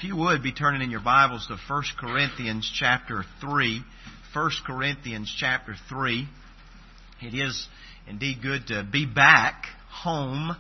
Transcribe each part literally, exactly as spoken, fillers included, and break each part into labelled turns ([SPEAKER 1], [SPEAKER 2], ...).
[SPEAKER 1] you would be turning in your Bibles to First Corinthians chapter three. First Corinthians chapter three. It is indeed good to be back home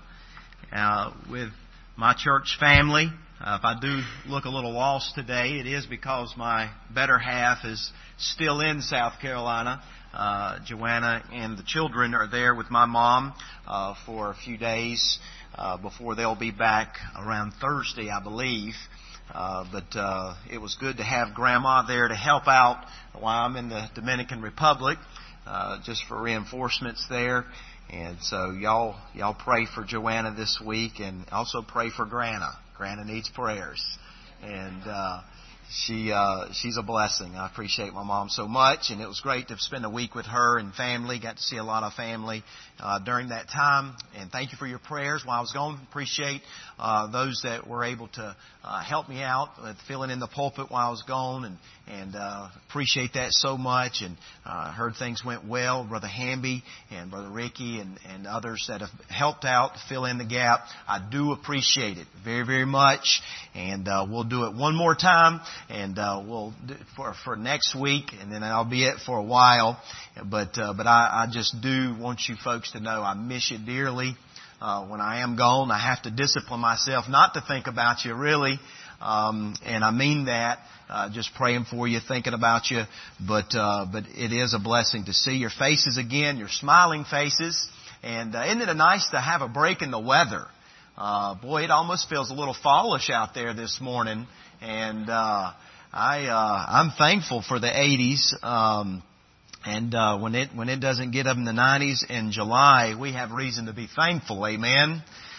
[SPEAKER 1] uh, with my church family. Uh, if I do look a little lost today, it is because my better half is still in South Carolina. Uh, Joanna and the children are there with my mom uh, for a few days uh, before they'll be back around Thursday, I believe. Uh, but uh, it was good to have Grandma there to help out while I'm in the Dominican Republic, uh, just for reinforcements there. And so y'all y'all pray for Joanna this week, and also pray for Grandma. Grandma needs prayers, and uh, she uh, she's a blessing. I appreciate my mom so much, and it was great to spend a week with her and family. Got to see a lot of family uh, during that time, and thank you for your prayers while I was gone. Appreciate uh, those that were able to uh, help me out with filling in the pulpit while I was gone, and and uh, appreciate that so much. And uh, heard things went well. Brother Hamby and Brother Ricky and, and others that have helped out to fill in the gap. I do appreciate it very, very much. And uh, we'll do it one more time, and uh, we'll do it for for next week, and then I'll be it for a while. But uh, but I, I just do want you folks to know I miss you dearly. Uh, when I am gone, I have to discipline myself not to think about you, really. Um, and I mean that. Uh, just praying for you, thinking about you. But uh, but it is a blessing to see your faces again, your smiling faces. And uh, isn't it nice to have a break in the weather? Uh, boy, it almost feels a little fallish out there this morning. And uh, I uh, I'm thankful for the eighties. Um, and uh, when it when it doesn't get up in the nineties in July, we have reason to be thankful. Amen.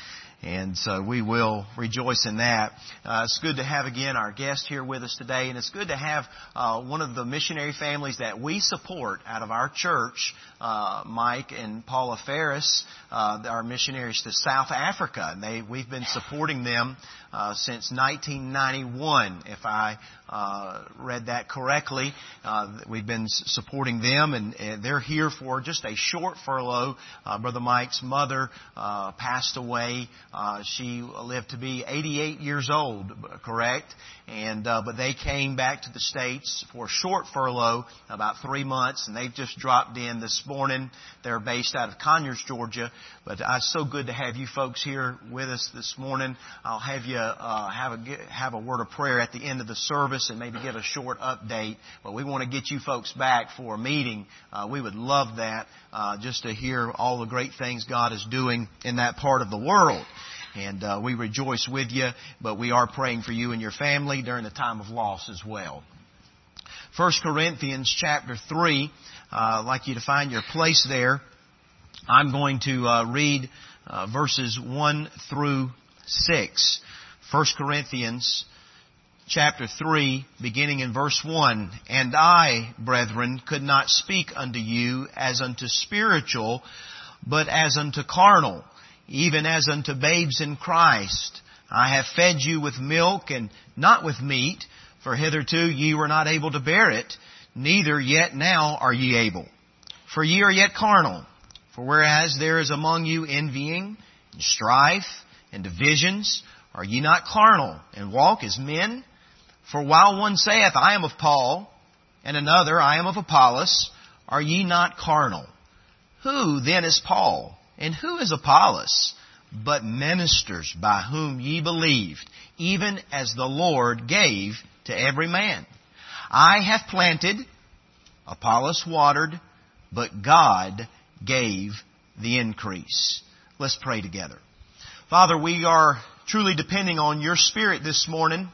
[SPEAKER 1] And so we will rejoice in that. Uh, it's good to have again our guest here with us today, and it's good to have uh, one of the missionary families that we support out of our church, uh, Mike and Paula Ferris, uh, our missionaries to South Africa. And they we've been supporting them uh, since nineteen ninety-one, if I uh, read that correctly. Uh, we've been supporting them, and, and they're here for just a short furlough. Uh, Brother Mike's mother uh, passed away. Uh, she lived to be eighty-eight years old, correct? And uh, but they came back to the States for a short furlough, about three months, and they've just dropped in this morning. They're based out of Conyers, Georgia. But uh, it's so good to have you folks here with us this morning. I'll have you uh, have a have a word of prayer at the end of the service and maybe give a short update. But we want to get you folks back for a meeting. Uh, we would love that, uh, just to hear all the great things God is doing in that part of the world. And uh, we rejoice with you, but we are praying for you and your family during the time of loss as well. First Corinthians chapter three, uh, I'd like you to find your place there. I'm going to uh, read uh, verses one through six. First Corinthians chapter three, beginning in verse one. And I, brethren, could not speak unto you as unto spiritual, but as unto carnal, even as unto babes in Christ. I have fed you with milk and not with meat, for hitherto ye were not able to bear it, neither yet now are ye able. For ye are yet carnal. For whereas there is among you envying, and strife, and divisions, are ye not carnal, and walk as men? For while one saith, I am of Paul, and another, I am of Apollos, are ye not carnal? Who then is Paul? And who is Apollos, but ministers by whom ye believed, even as the Lord gave to every man? I have planted, Apollos watered, but God gave the increase. Let's pray together. Father, we are truly depending on your Spirit this morning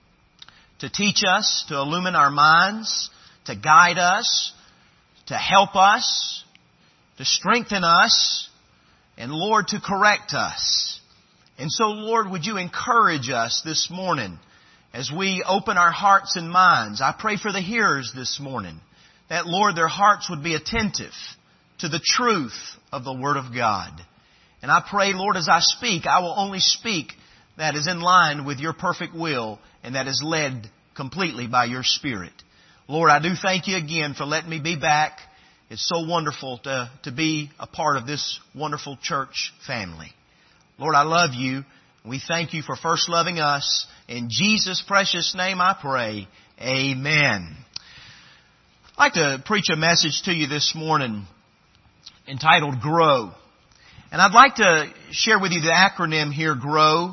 [SPEAKER 1] to teach us, to illumine our minds, to guide us, to help us, to strengthen us, and Lord, to correct us. And so, Lord, would you encourage us this morning as we open our hearts and minds? I pray for the hearers this morning that, Lord, their hearts would be attentive to the truth of the Word of God. And I pray, Lord, as I speak, I will only speak that is in line with your perfect will and that is led completely by your Spirit. Lord, I do thank you again for letting me be back. It's so wonderful to, to be a part of this wonderful church family. Lord, I love you. We thank You for first loving us. In Jesus' precious name I pray. Amen. I'd like to preach a message to you this morning entitled Grow. And I'd like to share with you the acronym here, GROW,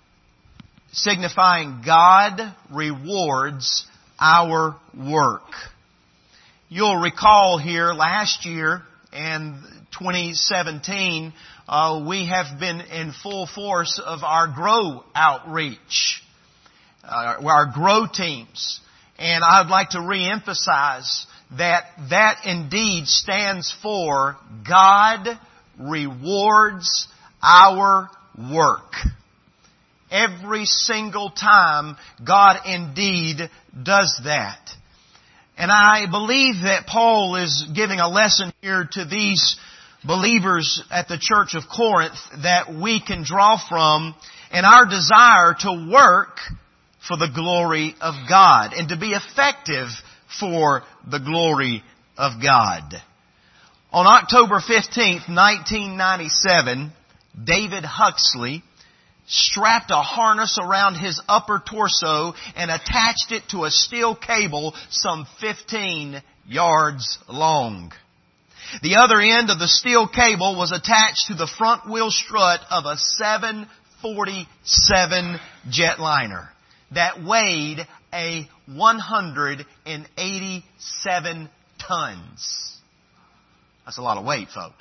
[SPEAKER 1] signifying God rewards our work. You'll recall here last year and twenty seventeen, uh, we have been in full force of our GROW outreach, uh, our GROW teams. And I'd like to reemphasize that that indeed stands for God rewards our work. Every single time God indeed does that. And I believe that Paul is giving a lesson here to these believers at the church of Corinth that we can draw from in our desire to work for the glory of God and to be effective for the glory of God. On October fifteenth, nineteen ninety-seven, David Huxley strapped a harness around his upper torso and attached it to a steel cable some fifteen yards long. The other end of the steel cable was attached to the front wheel strut of a seven forty-seven jetliner that weighed a one hundred eighty-seven tons. That's a lot of weight, folks.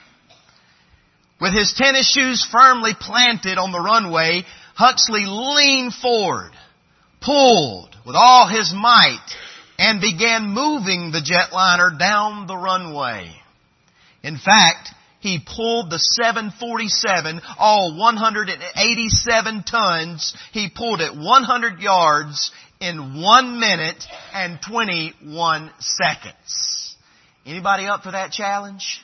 [SPEAKER 1] With his tennis shoes firmly planted on the runway, Huxley leaned forward, pulled with all his might, and began moving the jetliner down the runway. In fact, he pulled the seven forty-seven, all one hundred eighty-seven tons, he pulled it one hundred yards in one minute and twenty-one seconds. Anybody up for that challenge?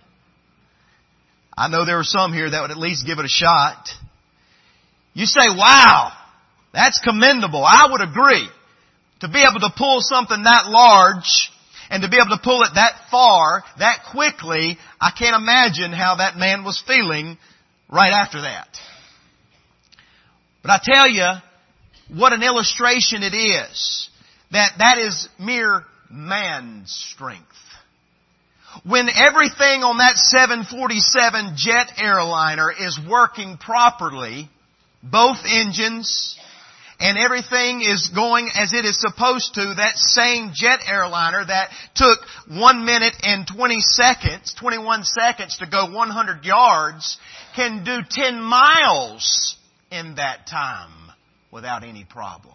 [SPEAKER 1] I know there are some here that would at least give it a shot. You say, wow, that's commendable. I would agree. To be able to pull something that large and to be able to pull it that far, that quickly, I can't imagine how that man was feeling right after that. But I tell you, what an illustration it is that that is mere man's strength. When everything on that seven forty-seven jet airliner is working properly, both engines, and everything is going as it is supposed to, that same jet airliner that took one minute and twenty seconds, twenty-one seconds to go one hundred yards, can do ten miles in that time without any problem.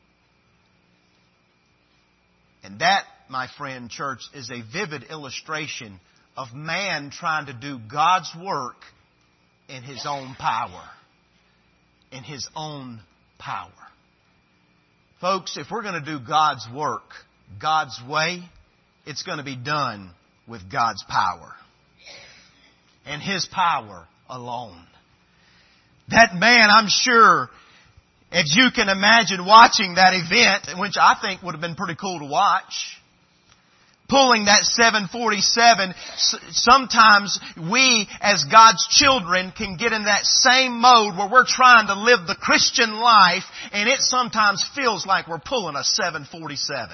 [SPEAKER 1] And that, my friend, church, is a vivid illustration of man trying to do God's work in his own power. In his own power. Folks, if we're going to do God's work God's way, it's going to be done with God's power. And His power alone. That man, I'm sure, if you can imagine watching that event, which I think would have been pretty cool to watch, pulling that seven forty-seven, sometimes we as God's children can get in that same mode where we're trying to live the Christian life and it sometimes feels like we're pulling a seven forty-seven.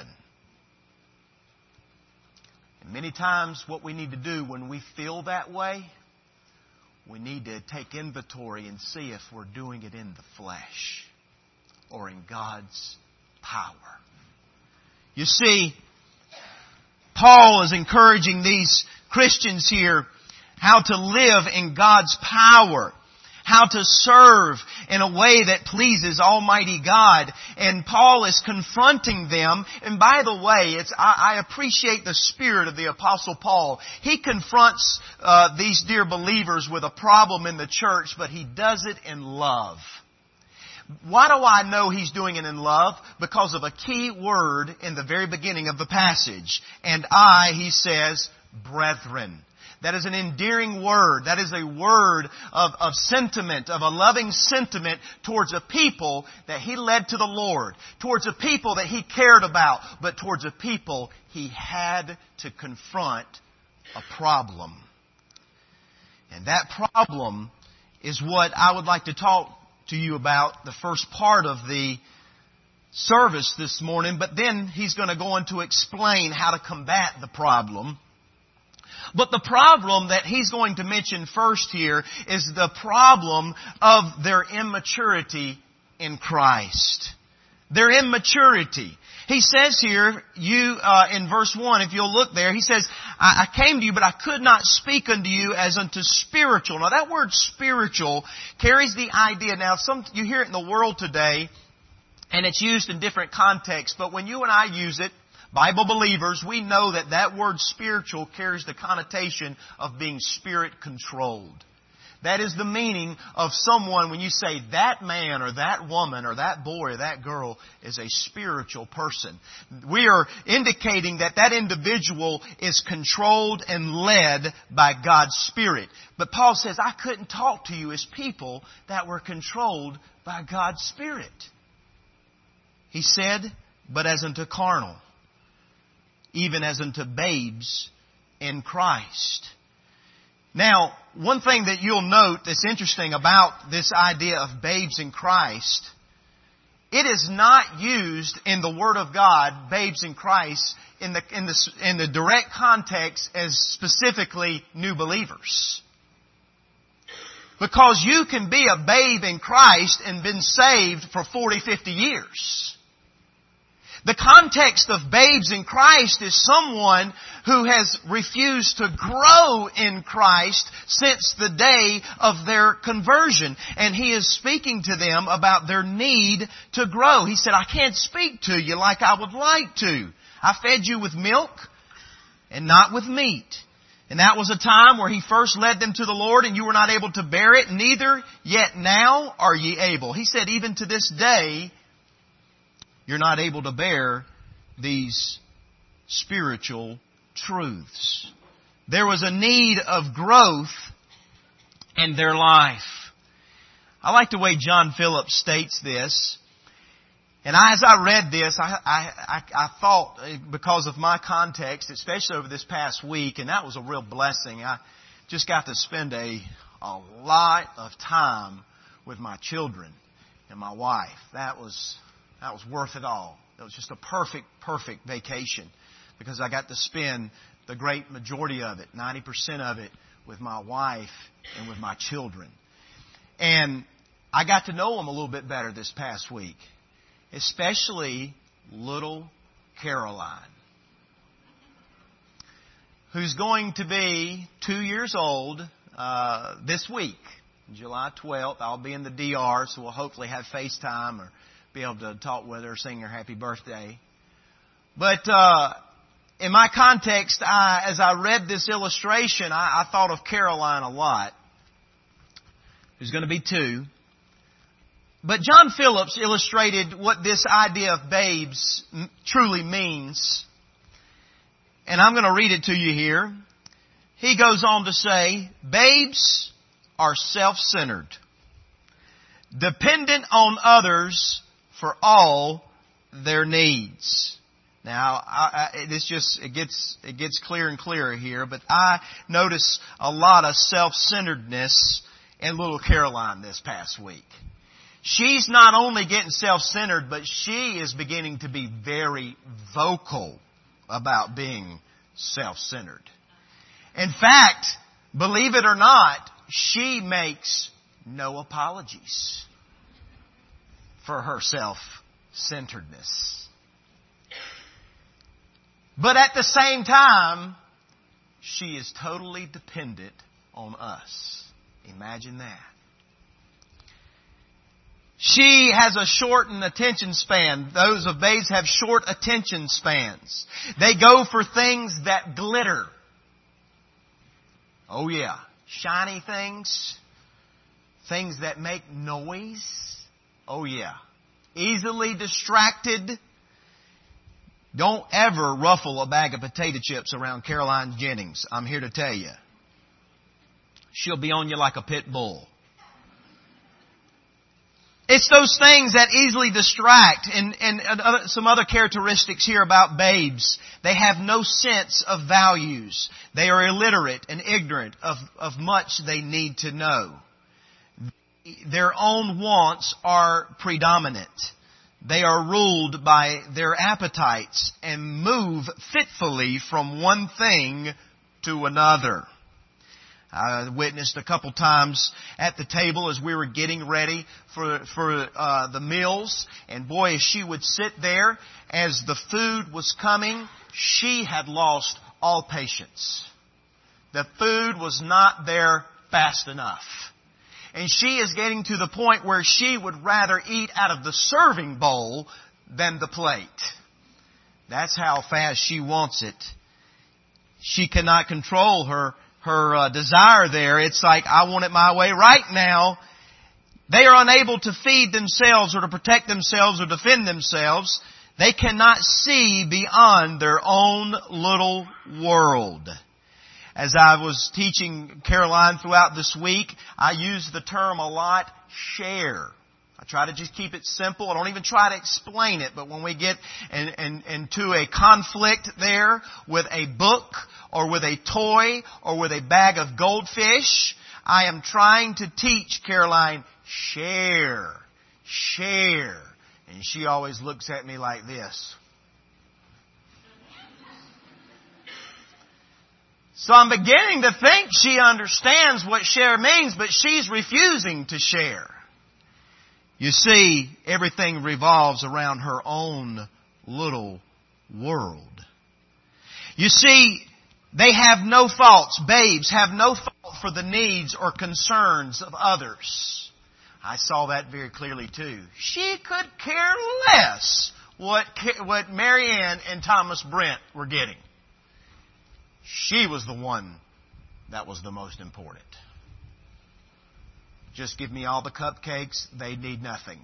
[SPEAKER 1] And many times what we need to do when we feel that way, we need to take inventory and see if we're doing it in the flesh or in God's power. You see, Paul is encouraging these Christians here how to live in God's power, how to serve in a way that pleases Almighty God. And Paul is confronting them. And by the way, it's, I, I appreciate the spirit of the Apostle Paul. He confronts uh, these dear believers with a problem in the church, but he does it in love. Why do I know he's doing it in love? Because of a key word in the very beginning of the passage. And I, he says, brethren. That is an endearing word. That is a word of, of sentiment, of a loving sentiment towards a people that he led to the Lord. Towards a people that he cared about. But towards a people he had to confront a problem. And that problem is what I would like to talk to you about the first part of the service this morning, but then he's going to go on to explain how to combat the problem. But the problem that he's going to mention first here is the problem of their immaturity in Christ. Their immaturity. He says here, you uh, in verse one, if you'll look there, he says, I, I came to you, but I could not speak unto you as unto spiritual. Now that word spiritual carries the idea. Now some you hear it in the world today, and it's used in different contexts. But when you and I use it, Bible believers, we know that that word spiritual carries the connotation of being spirit controlled. That is the meaning of someone when you say that man or that woman or that boy or that girl is a spiritual person. We are indicating that that individual is controlled and led by God's Spirit. But Paul says, I couldn't talk to you as people that were controlled by God's Spirit. He said, but as unto carnal, even as unto babes in Christ. Now, one thing that you'll note that's interesting about this idea of babes in Christ, it is not used in the Word of God, babes in Christ, in the, in the, in the direct context as specifically new believers. Because you can be a babe in Christ and been saved for forty, fifty years. The context of babes in Christ is someone who has refused to grow in Christ since the day of their conversion. And he is speaking to them about their need to grow. He said, I can't speak to you like I would like to. I fed you with milk and not with meat. And that was a time where he first led them to the Lord and you were not able to bear it, neither yet now are ye able. He said, even to this day, you're not able to bear these spiritual truths. There was a need of growth in their life. I like the way John Phillips states this. And I, as I read this, I, I, I, I thought, because of my context, especially over this past week, and that was a real blessing. I just got to spend a, a lot of time with my children and my wife. That was... That was worth it all. It was just a perfect, perfect vacation because I got to spend the great majority of it, ninety percent of it, with my wife and with my children. And I got to know them a little bit better this past week, especially little Caroline, who's going to be two years old uh, this week, July twelfth. I'll be in the D R, so we'll hopefully have FaceTime or be able to talk with her, sing her happy birthday. But uh, in my context, I, as I read this illustration, I, I thought of Caroline a lot, who's going to be two. But John Phillips illustrated what this idea of babes truly means. And I'm going to read it to you here. He goes on to say, babes are self-centered, dependent on others for all their needs. Now, I, I, this just it gets it gets clearer and clearer here, but I notice a lot of self-centeredness in little Caroline this past week. She's not only getting self-centered, but she is beginning to be very vocal about being self-centered. In fact, believe it or not, she makes no apologies for her self-centeredness. But at the same time, she is totally dependent on us. Imagine that. She has a shortened attention span. Those of babes have short attention spans. They go for things that glitter. Oh yeah. Shiny things. Things that make noise. Oh yeah. Easily distracted. Don't ever ruffle a bag of potato chips around Caroline Jennings. I'm here to tell you. She'll be on you like a pit bull. It's those things that easily distract. And, and other, some other characteristics here about babes. They have no sense of values. They are illiterate and ignorant of, of much they need to know. their own wants are predominant. They are ruled by their appetites and move fitfully from one thing to another. I witnessed a couple times at the table as we were getting ready for for uh, the meals. And boy, as she would sit there, as the food was coming, she had lost all patience. The food was not there fast enough. And she is getting to the point where she would rather eat out of the serving bowl than the plate. That's how fast she wants it. She cannot control her, her uh, desire there. It's like, I want it my way right now. They are unable to feed themselves or to protect themselves or defend themselves. They cannot see beyond their own little world. As I was teaching Caroline throughout this week, I use the term a lot, share. I try to just keep it simple. I don't even try to explain it. But when we get in, in, into a conflict there with a book or with a toy or with a bag of goldfish, I am trying to teach Caroline, share, share. And she always looks at me like this. So I'm beginning to think she understands what share means, but she's refusing to share. You see, everything revolves around her own little world. You see, they have no faults. Babes have no fault for the needs or concerns of others. I saw that very clearly too. She could care less what, what Mary Ann and Thomas Brent were getting. She was the one that was the most important. Just give me all the cupcakes. They need nothing.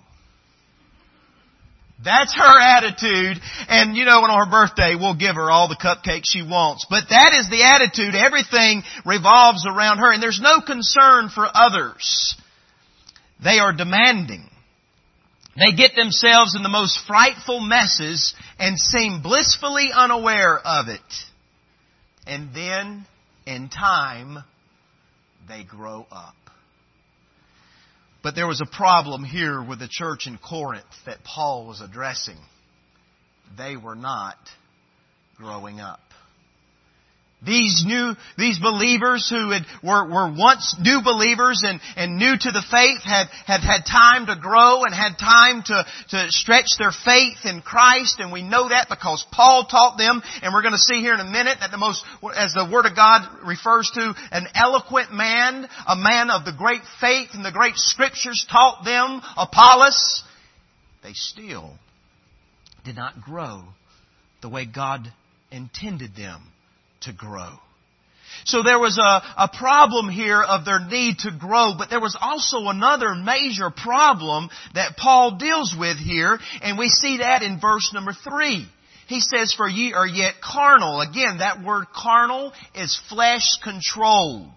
[SPEAKER 1] That's her attitude. And you know, on her birthday, we'll give her all the cupcakes she wants. But that is the attitude. Everything revolves around her. And there's no concern for others. They are demanding. They get themselves in the most frightful messes and seem blissfully unaware of it. And then, in time, they grow up. But there was a problem here with the church in Corinth that Paul was addressing. They were not growing up. These new, these believers who had, were, were once new believers and, and new to the faith had, had had time to grow and had time to, to stretch their faith in Christ. And we know that because Paul taught them. And we're going to see here in a minute that the most, as the Word of God refers to, an eloquent man, a man of the great faith and the great Scriptures taught them, Apollos. They still did not grow the way God intended them to grow. So there was a, a problem here of their need to grow, but there was also another major problem that Paul deals with here, and we see that in verse number three. He says, for ye are yet carnal. Again, that word carnal is flesh-controlled.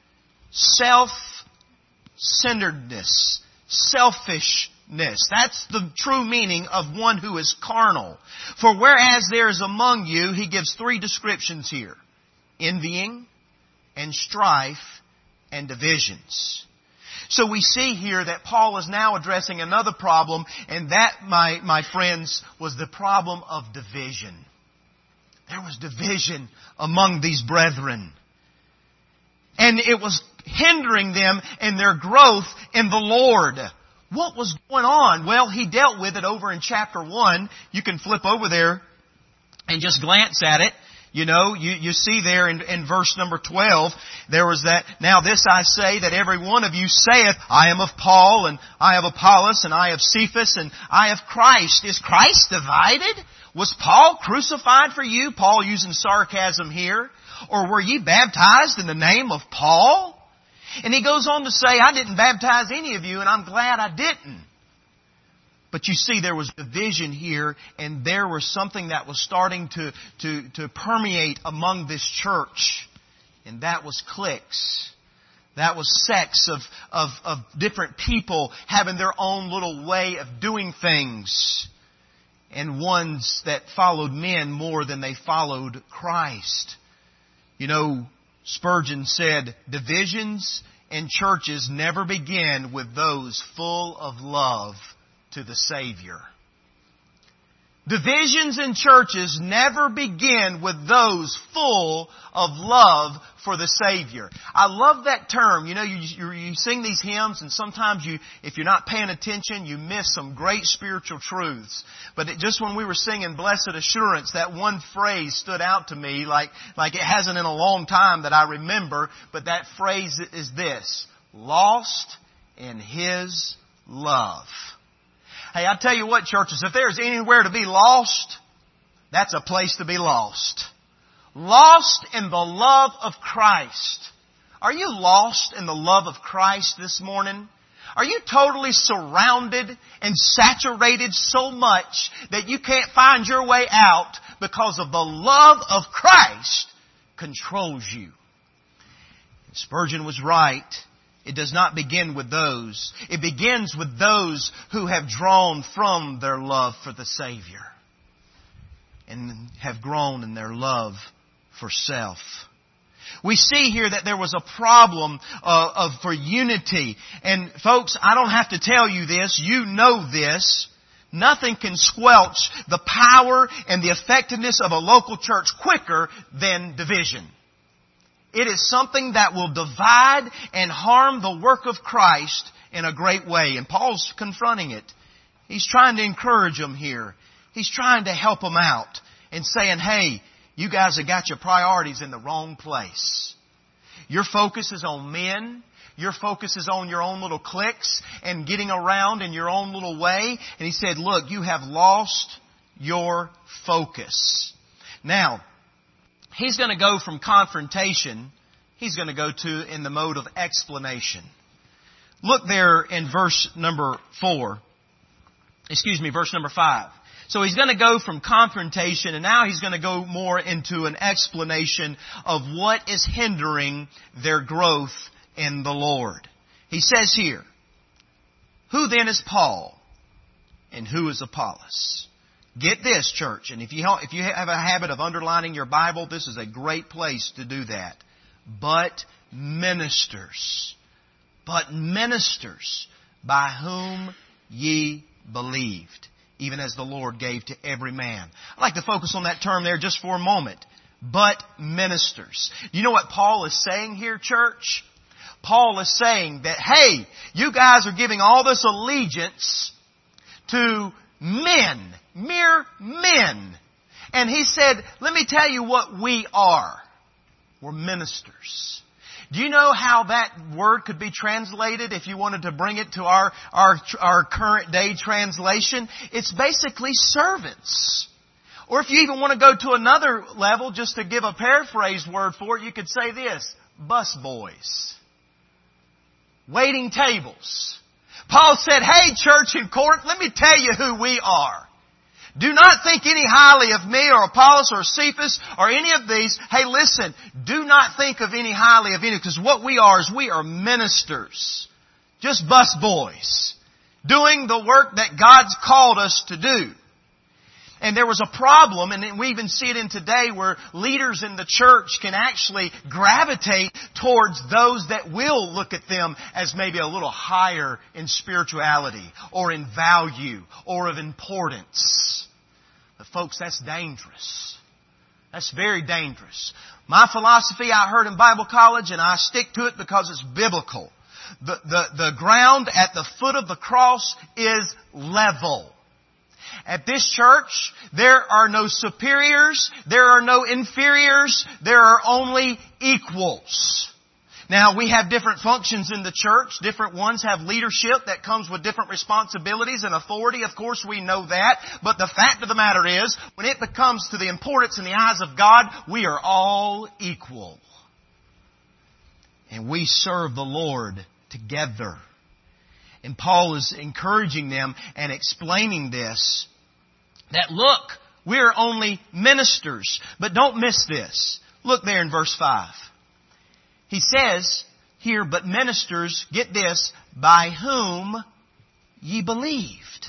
[SPEAKER 1] Self-centeredness. Selfishness. That's the true meaning of one who is carnal. For whereas there is among you, he gives three descriptions here. Envying and strife and divisions. So we see here that Paul is now addressing another problem, and that, my, my friends, was the problem of division. There was division among these brethren. And it was hindering them in their growth in the Lord. What was going on? Well, he dealt with it over in chapter one. You can flip over there and just glance at it. You know, you, you see there in, in verse number twelve, there was that, now this I say, that every one of you saith, I am of Paul, and I have Apollos, and I have Cephas, and I have Christ. Is Christ divided? Was Paul crucified for you? Paul using sarcasm here. Or were ye baptized in the name of Paul? And he goes on to say, I didn't baptize any of you, and I'm glad I didn't. But you see, there was division here, and there was something that was starting to, to, to permeate among this church. And that was cliques. That was sects of, of, of different people having their own little way of doing things. And ones that followed men more than they followed Christ. You know, Spurgeon said, divisions in churches never begin with those full of love to the Savior. Divisions in churches never begin with those full of love for the Savior. I love that term. You know, you, you, you sing these hymns and sometimes you, if you're not paying attention, you miss some great spiritual truths. But it, just when we were singing Blessed Assurance, that one phrase stood out to me like, like it hasn't in a long time that I remember. But that phrase is this: lost in His love. Hey, I tell you what, churches, if there's anywhere to be lost, that's a place to be lost. Lost in the love of Christ. Are you lost in the love of Christ this morning? Are you totally surrounded and saturated so much that you can't find your way out because of the love of Christ controls you? Spurgeon was right. It does not begin with those. It begins with those who have drawn from their love for the Savior and have grown in their love for self. We see here that there was a problem uh, of for unity. And folks, I don't have to tell you this. You know this. Nothing can squelch the power and the effectiveness of a local church quicker than division. It is something that will divide and harm the work of Christ in a great way. And Paul's confronting it. He's trying to encourage them here. He's trying to help them out and saying, hey, you guys have got your priorities in the wrong place. Your focus is on men. Your focus is on your own little cliques and getting around in your own little way. And he said, look, you have lost your focus. Now, he's going to go from confrontation, he's going to go to in the mode of explanation. Look there in verse number four. Excuse me, verse number five. So he's going to go from confrontation and now he's going to go more into an explanation of what is hindering their growth in the Lord. He says here, who then is Paul and who is Apollos? Get this, church, and if you if you have a habit of underlining your Bible, this is a great place to do that. But ministers, but ministers by whom ye believed, even as the Lord gave to every man. I'd like to focus on that term there just for a moment. But ministers. You know what Paul is saying here, church? Paul is saying that, hey, you guys are giving all this allegiance to men, mere men. And he said, let me tell you what we are. We're ministers. Do you know how that word could be translated if you wanted to bring it to our, our, our current day translation? It's basically servants. Or if you even want to go to another level, just to give a paraphrased word for it, you could say this: bus boys. Waiting tables. Paul said, hey, church in Corinth, let me tell you who we are. Do not think any highly of me or Apollos or Cephas or any of these. Hey, listen, do not think of any highly of any, because what we are is we are ministers. Just bus boys. Doing the work that God's called us to do. And there was a problem, and we even see it in today, where leaders in the church can actually gravitate towards those that will look at them as maybe a little higher in spirituality or in value or of importance. But folks, that's dangerous. That's very dangerous. My philosophy I heard in Bible college, and I stick to it because it's biblical. The, the, the ground at the foot of the cross is level. At this church, there are no superiors, there are no inferiors, there are only equals. Now, we have different functions in the church. Different ones have leadership that comes with different responsibilities and authority. Of course, we know that. But the fact of the matter is, when it comes to the importance in the eyes of God, we are all equal. And we serve the Lord together. And Paul is encouraging them and explaining this, that look, we're only ministers. But don't miss this. Look there in verse five. He says here, but ministers, get this, by whom ye believed,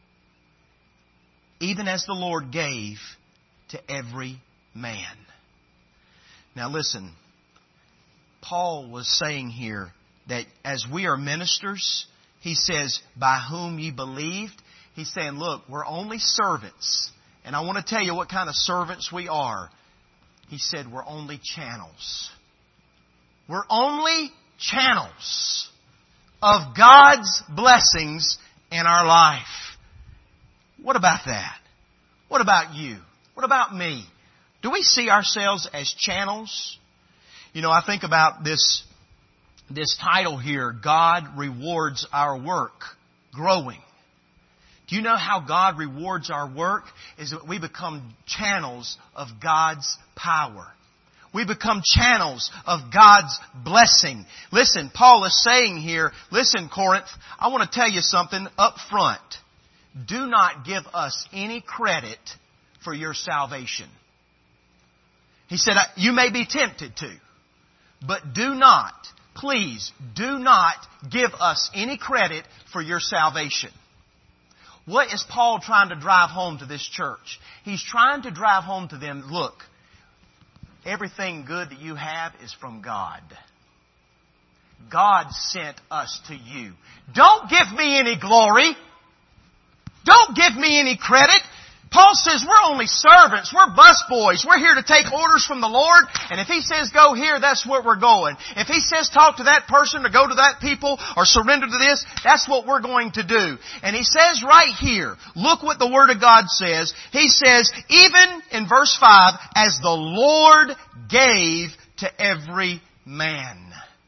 [SPEAKER 1] even as the Lord gave to every man. Now listen, Paul was saying here that as we are ministers, He says, by whom ye believed. He's saying, look, we're only servants. And I want to tell you what kind of servants we are. He said, we're only channels. We're only channels of God's blessings in our life. What about that? What about you? What about me? Do we see ourselves as channels? You know, I think about this, this title here, God Rewards Our Work Growing. Do you know how God rewards our work? Is that we become channels of God's power. We become channels of God's blessing. Listen, Paul is saying here, listen, Corinth, I want to tell you something up front. Do not give us any credit for your salvation. He said, you may be tempted to, but do not, please, do not give us any credit for your salvation. What is Paul trying to drive home to this church? He's trying to drive home to them, look, everything good that you have is from God. God sent us to you. Don't give me any glory. Don't give me any credit. Paul says we're only servants. We're busboys. We're here to take orders from the Lord. And if He says go here, that's where we're going. If He says talk to that person or go to that people or surrender to this, that's what we're going to do. And he says right here, look what the Word of God says. He says, even in verse five, as the Lord gave to every man.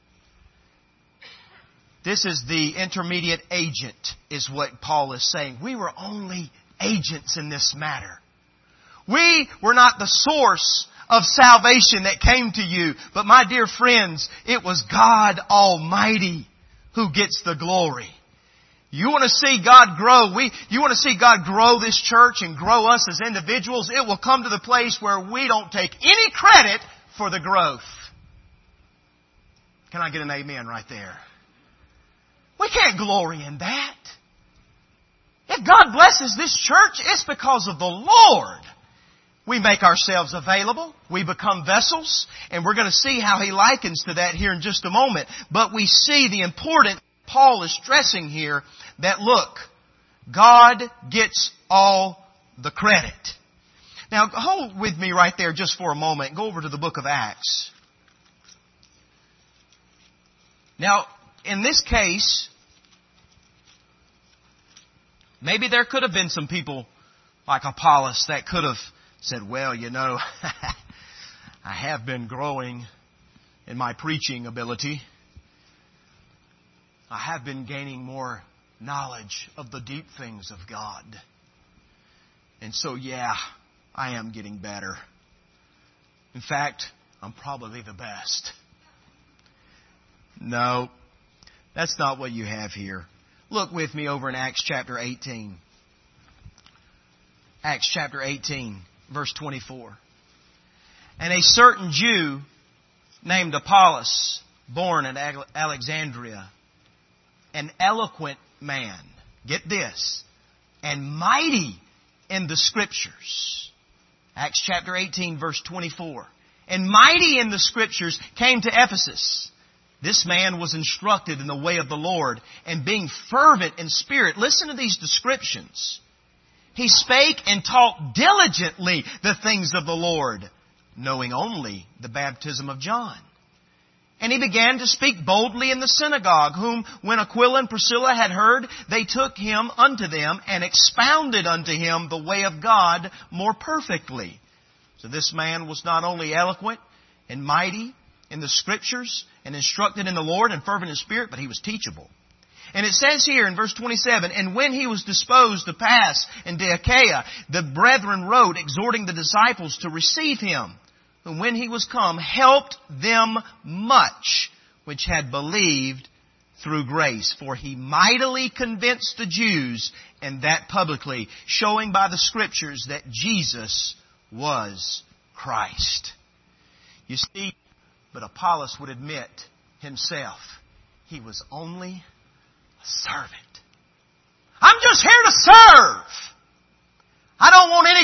[SPEAKER 1] This is the intermediate agent, is what Paul is saying. We were only agents in this matter. We were not the source of salvation that came to you. But my dear friends, it was God Almighty who gets the glory. You want to see God grow. We, you want to see God grow this church and grow us as individuals. It will come to the place where we don't take any credit for the growth. Can I get an amen right there? We can't glory in that. If God blesses this church, it's because of the Lord. We make ourselves available. We become vessels. And we're going to see how He likens to that here in just a moment. But we see the important, Paul is stressing here, that look, God gets all the credit. Now, hold with me right there just for a moment. Go over to the book of Acts. Now, in this case, maybe there could have been some people like Apollos that could have said, well, you know, I have been growing in my preaching ability. I have been gaining more knowledge of the deep things of God. And so, yeah, I am getting better. In fact, I'm probably the best. No, that's not what you have here. Look with me over in Acts chapter eighteen. Acts chapter eighteen, verse twenty-four. And a certain Jew named Apollos, born at Alexandria, an eloquent man, get this, and mighty in the Scriptures. Acts chapter eighteen, verse twenty-four. And mighty in the Scriptures, came to Ephesus. This man was instructed in the way of the Lord, and being fervent in spirit. Listen to these descriptions. He spake and taught diligently the things of the Lord, knowing only the baptism of John. And he began to speak boldly in the synagogue, whom when Aquila and Priscilla had heard, they took him unto them and expounded unto him the way of God more perfectly. So this man was not only eloquent and mighty in the Scriptures and instructed in the Lord and fervent in spirit, but he was teachable. And it says here in verse twenty-seven, and when he was disposed to pass into Achaia, the brethren wrote, exhorting the disciples to receive him, who when he was come helped them much, which had believed through grace. For he mightily convinced the Jews, and that publicly, showing by the Scriptures that Jesus was Christ. You see, but Apollos would admit himself, he was only a servant. I'm just here to serve. I don't want any credit.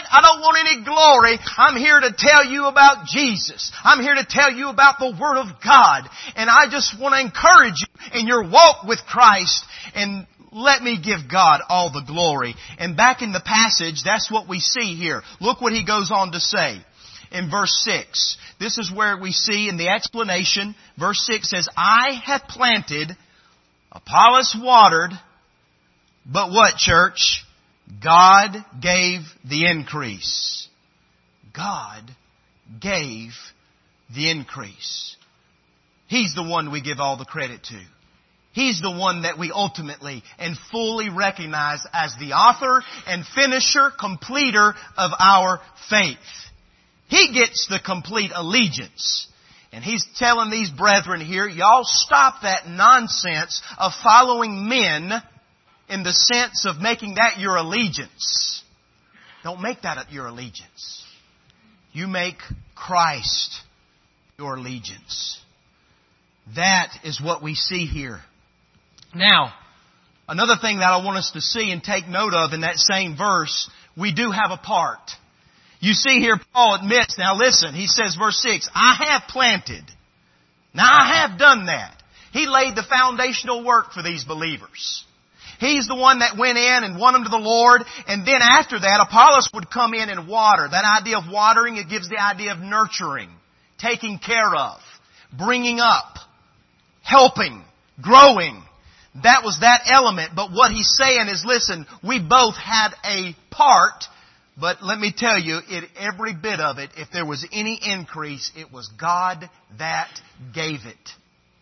[SPEAKER 1] I don't want any glory. I'm here to tell you about Jesus. I'm here to tell you about the Word of God. And I just want to encourage you in your walk with Christ. And let me give God all the glory. And back in the passage, that's what we see here. Look what he goes on to say in verse six. This is where we see in the explanation, verse six says, I have planted, Apollos watered, but what, church? God gave the increase. God gave the increase. He's the one we give all the credit to. He's the one that we ultimately and fully recognize as the author and finisher, completer of our faith. He gets the complete allegiance. And he's telling these brethren here, y'all stop that nonsense of following men in the sense of making that your allegiance. Don't make that your allegiance. You make Christ your allegiance. That is what we see here. Now, another thing that I want us to see and take note of in that same verse, we do have a part. You see here, Paul admits, now listen, he says, verse six, I have planted. Now I have done that. He laid the foundational work for these believers. He's the one that went in and won them to the Lord. And then after that, Apollos would come in and water. That idea of watering, it gives the idea of nurturing, taking care of, bringing up, helping, growing. That was that element. But what he's saying is, listen, we both had a part. But let me tell you, it, every bit of it, if there was any increase, it was God that gave it.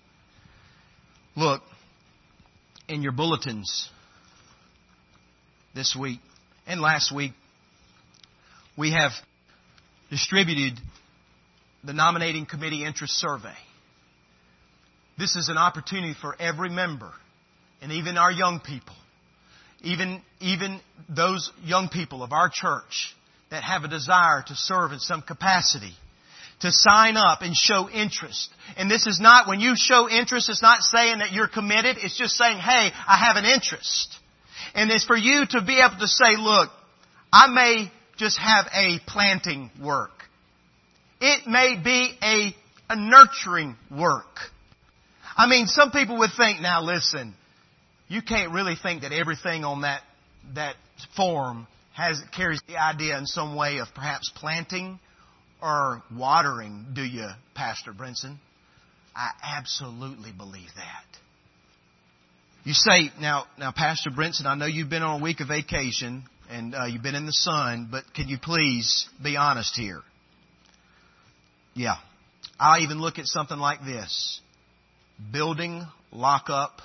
[SPEAKER 1] Look, in your bulletins this week and last week, we have distributed the nominating committee interest survey. This is an opportunity for every member, and even our young people, even, even those young people of our church that have a desire to serve in some capacity, to sign up and show interest. And this is not, when you show interest, it's not saying that you're committed. It's just saying, hey, I have an interest. And it's for you to be able to say, look, I may just have a planting work. It may be a, a nurturing work. I mean, some people would think, now listen, you can't really think that everything on that, that form has, carries the idea in some way of perhaps planting or watering, do you, Pastor Brinson? I absolutely believe that. You say, now, now, Pastor Brinson, I know you've been on a week of vacation and uh, you've been in the sun, but can you please be honest here? Yeah. I'll even look at something like this. Building lockup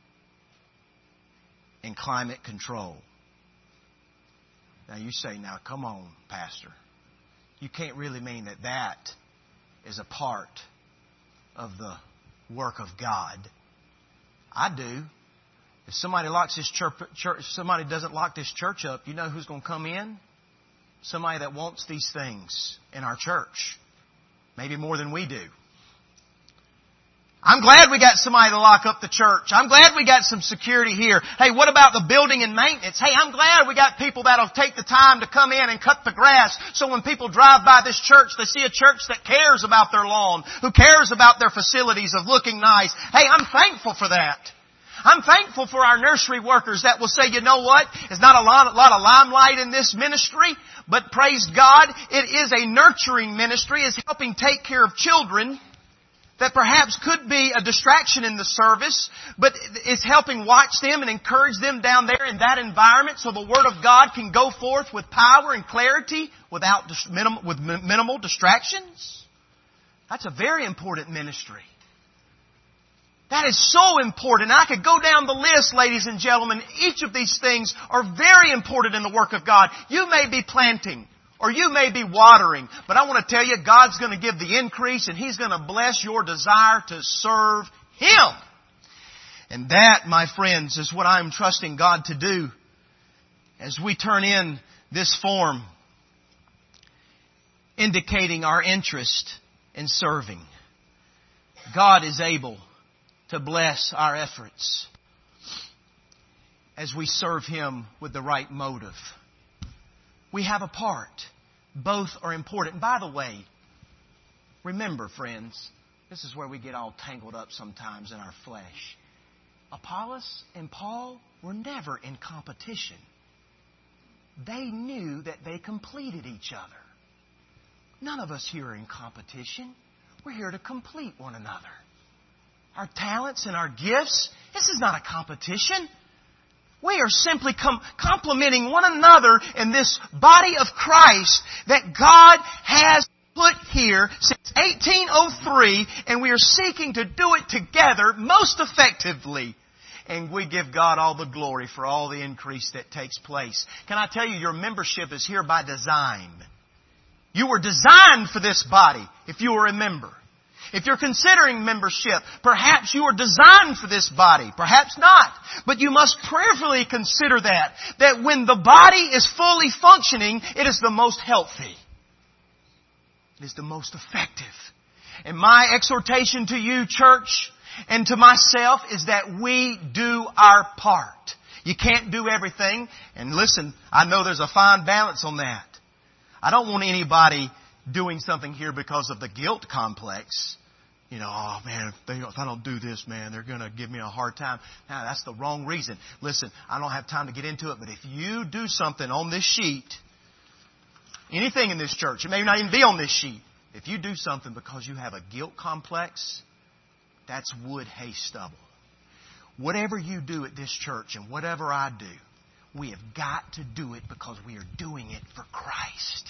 [SPEAKER 1] and climate control. Now you say, now come on, Pastor. You can't really mean that that is a part of the work of God. I do. If somebody locks this church, church, somebody doesn't lock this church up, you know who's going to come in? Somebody that wants these things in our church. Maybe more than we do. I'm glad we got somebody to lock up the church. I'm glad we got some security here. Hey, what about the building and maintenance? Hey, I'm glad we got people that'll take the time to come in and cut the grass so when people drive by this church, they see a church that cares about their lawn, who cares about their facilities of looking nice. Hey, I'm thankful for that. I'm thankful for our nursery workers that will say, you know what? There's not a lot, a lot of limelight in this ministry, but praise God, it is a nurturing ministry. It's helping take care of children that perhaps could be a distraction in the service, but it's helping watch them and encourage them down there in that environment so the Word of God can go forth with power and clarity without minimal, with minimal distractions. That's a very important ministry. That is so important. I could go down the list, ladies and gentlemen. Each of these things are very important in the work of God. You may be planting, or you may be watering, but I want to tell you, God's going to give the increase and He's going to bless your desire to serve Him. And that, my friends, is what I'm trusting God to do as we turn in this form indicating our interest in serving. God is able to bless our efforts as we serve Him with the right motive. We have a part. Both are important. By the way, remember, friends, this is where we get all tangled up sometimes in our flesh. Apollos and Paul were never in competition. They knew that they completed each other. None of us here are in competition. We're here to complete one another. Our talents and our gifts, this is not a competition. We are simply com- complementing one another in this body of Christ that God has put here since eighteen oh three, and we are seeking to do it together most effectively. And we give God all the glory for all the increase that takes place. Can I tell you, your membership is here by design. You were designed for this body, if you will remember. If you're considering membership, perhaps you are designed for this body, perhaps not. But you must prayerfully consider that, that when the body is fully functioning, it is the most healthy. It is the most effective. And my exhortation to you, church, and to myself is that we do our part. You can't do everything. And listen, I know there's a fine balance on that. I don't want anybody doing something here because of the guilt complex. You know, oh man, if, they, if I don't do this, man, they're going to give me a hard time. Now, that's the wrong reason. Listen, I don't have time to get into it, but if you do something on this sheet, anything in this church, it may not even be on this sheet, if you do something because you have a guilt complex, that's wood, hay, stubble. Whatever you do at this church and whatever I do, we have got to do it because we are doing it for Christ.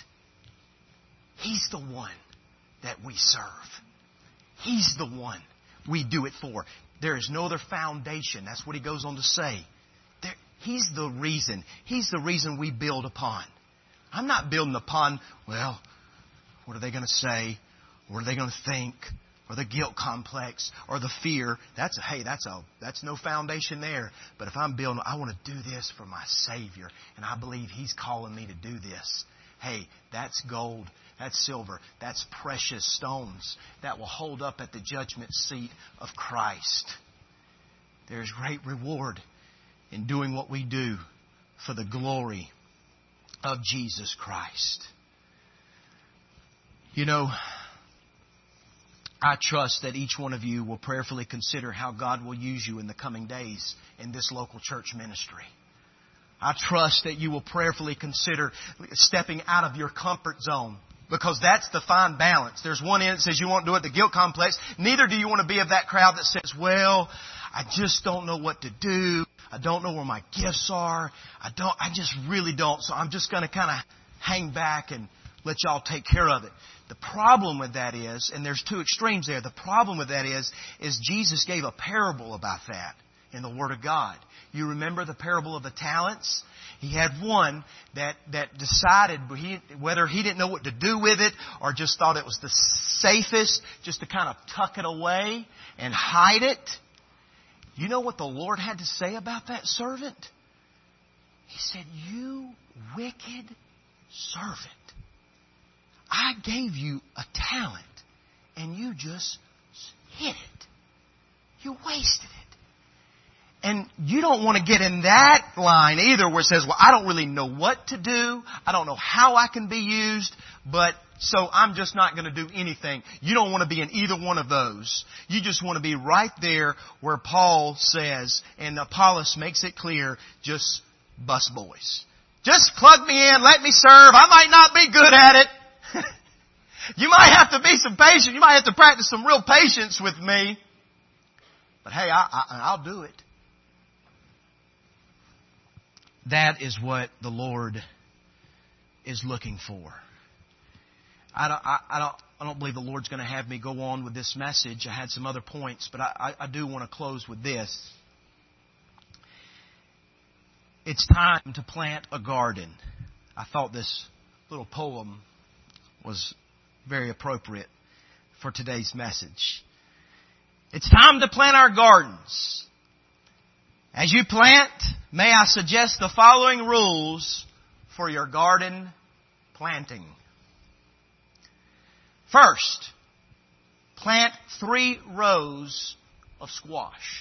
[SPEAKER 1] He's the one that we serve. He's the one we do it for. There is no other foundation. That's what he goes on to say. There, he's the reason. He's the reason we build upon. I'm not building upon, well, what are they going to say? What are they going to think? Or the guilt complex, or the fear. That's a, hey, that's a that's no foundation there. But if I'm building, I want to do this for my Savior, and I believe He's calling me to do this. Hey, that's gold, that's silver, that's precious stones that will hold up at the judgment seat of Christ. There's great reward in doing what we do for the glory of Jesus Christ. You know, I trust that each one of you will prayerfully consider how God will use you in the coming days in this local church ministry. I trust that you will prayerfully consider stepping out of your comfort zone, because that's the fine balance. There's one end that says you won't do it, the guilt complex. Neither do you want to be of that crowd that says, well, I just don't know what to do. I don't know where my gifts are. I don't. I just really don't. So I'm just going to kind of hang back and let y'all take care of it. The problem with that is, and there's two extremes there, the problem with that is, is Jesus gave a parable about that in the Word of God. You remember the parable of the talents? He had one that, that decided he, whether he didn't know what to do with it or just thought it was the safest just to kind of tuck it away and hide it. You know what the Lord had to say about that servant? He said, you wicked servant. I gave you a talent and you just hid it. You wasted it. And you don't want to get in that line either where it says, well, I don't really know what to do. I don't know how I can be used, but so I'm just not going to do anything. You don't want to be in either one of those. You just want to be right there where Paul says, and Apollos makes it clear, just bus boys. Just plug me in, let me serve. I might not be good at it. You might have to be some patient. You might have to practice some real patience with me. But hey, I, I, I'll do it. That is what the Lord is looking for. I don't, I, I don't, I don't believe the Lord's going to have me go on with this message. I had some other points, but I, I, I do want to close with this. It's time to plant a garden. I thought this little poem was very appropriate for today's message. It's time to plant our gardens. As you plant, may I suggest the following rules for your garden planting. First, plant three rows of squash.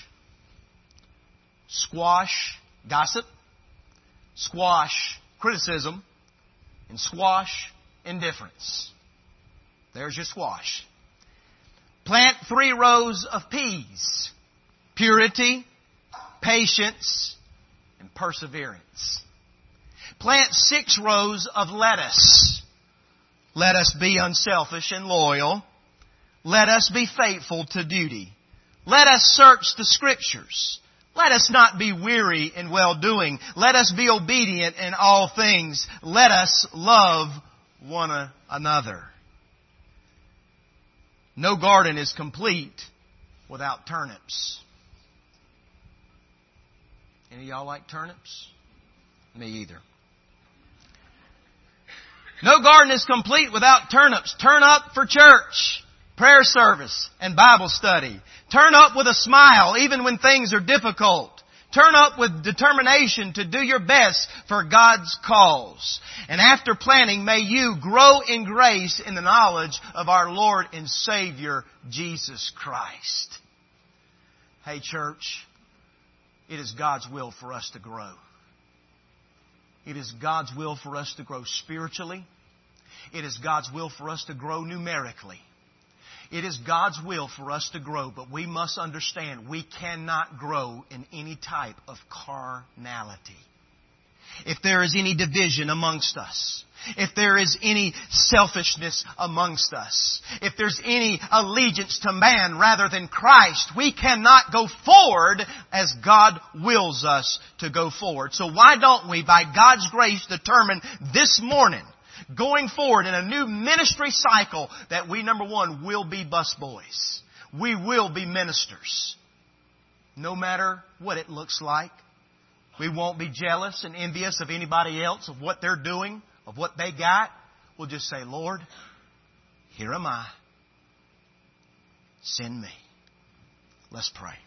[SPEAKER 1] Squash gossip, squash criticism, and squash indifference. There's your squash. Plant three rows of peas. Purity, patience, and perseverance. Plant six rows of lettuce. Let us be unselfish and loyal. Let us be faithful to duty. Let us search the Scriptures. Let us not be weary in well-doing. Let us be obedient in all things. Let us love one another. No garden is complete without turnips. Any of y'all like turnips? Me either. No garden is complete without turnips. Turn up for church, prayer service, and Bible study. Turn up with a smile even when things are difficult. Turn up with determination to do your best for God's cause. And after planting, may you grow in grace in the knowledge of our Lord and Savior, Jesus Christ. Hey, church, it is God's will for us to grow. It is God's will for us to grow spiritually. It is God's will for us to grow numerically. It is God's will for us to grow, but we must understand we cannot grow in any type of carnality. If there is any division amongst us, if there is any selfishness amongst us, if there's any allegiance to man rather than Christ, we cannot go forward as God wills us to go forward. So why don't we, by God's grace, determine this morning, going forward in a new ministry cycle, that we, number one, will be busboys. We will be ministers. No matter what it looks like. We won't be jealous and envious of anybody else, of what they're doing, of what they got. We'll just say, Lord, here am I. Send me. Let's pray.